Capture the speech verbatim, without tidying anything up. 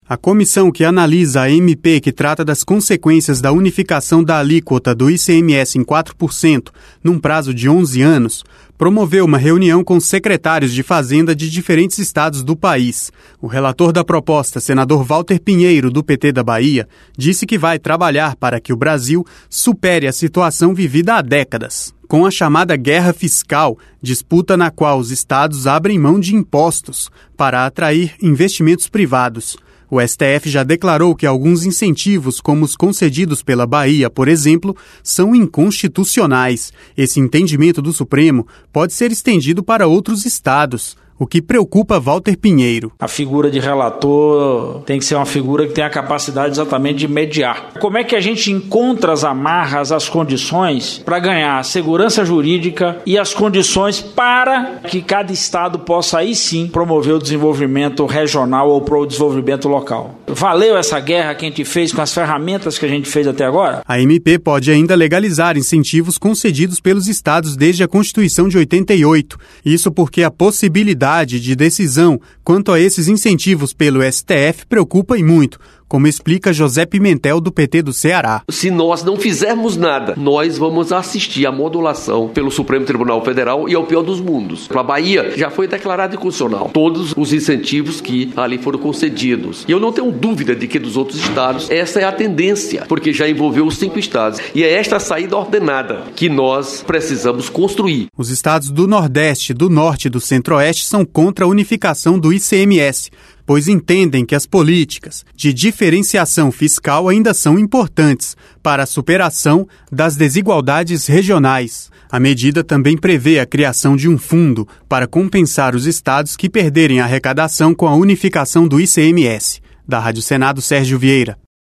A comissão que analisa a M P que trata das consequências da unificação da alíquota do I C M S em quatro por cento num prazo de onze anos, promoveu uma reunião com secretários de Fazenda de diferentes estados do país. O relator da proposta, senador Walter Pinheiro, do P T da Bahia, disse que vai trabalhar para que o Brasil supere a situação vivida há décadas, com a chamada guerra fiscal, disputa na qual os estados abrem mão de impostos para atrair investimentos privados. O S T F já declarou que alguns incentivos, como os concedidos pela Bahia, por exemplo, são inconstitucionais. Esse entendimento do Supremo pode ser estendido para outros estados, o que preocupa Walter Pinheiro. A figura de relator tem que ser uma figura que tem a capacidade exatamente de mediar. Como é que a gente encontra as amarras, as condições para ganhar a segurança jurídica e as condições para que cada estado possa aí sim promover o desenvolvimento regional ou para o desenvolvimento local? Valeu essa guerra que a gente fez com as ferramentas que a gente fez até agora? A M P pode ainda legalizar incentivos concedidos pelos estados desde a Constituição de oitenta e oito. Isso porque a possibilidade de decisão quanto a esses incentivos pelo S T F preocupa e muito, como explica José Pimentel, do P T do Ceará. Se nós não fizermos nada, nós vamos assistir à modulação pelo Supremo Tribunal Federal e ao pior dos mundos. Para a Bahia, já foi declarado inconstitucional todos os incentivos que ali foram concedidos. E eu não tenho dúvida de que dos outros estados, essa é a tendência, porque já envolveu os cinco estados. E é esta saída ordenada que nós precisamos construir. Os estados do Nordeste, do Norte e do Centro-Oeste são contra a unificação do I C M S, pois entendem que as políticas de diferenciação fiscal ainda são importantes para a superação das desigualdades regionais. A medida também prevê a criação de um fundo para compensar os estados que perderem a arrecadação com a unificação do I C M S. Da Rádio Senado, Sérgio Vieira.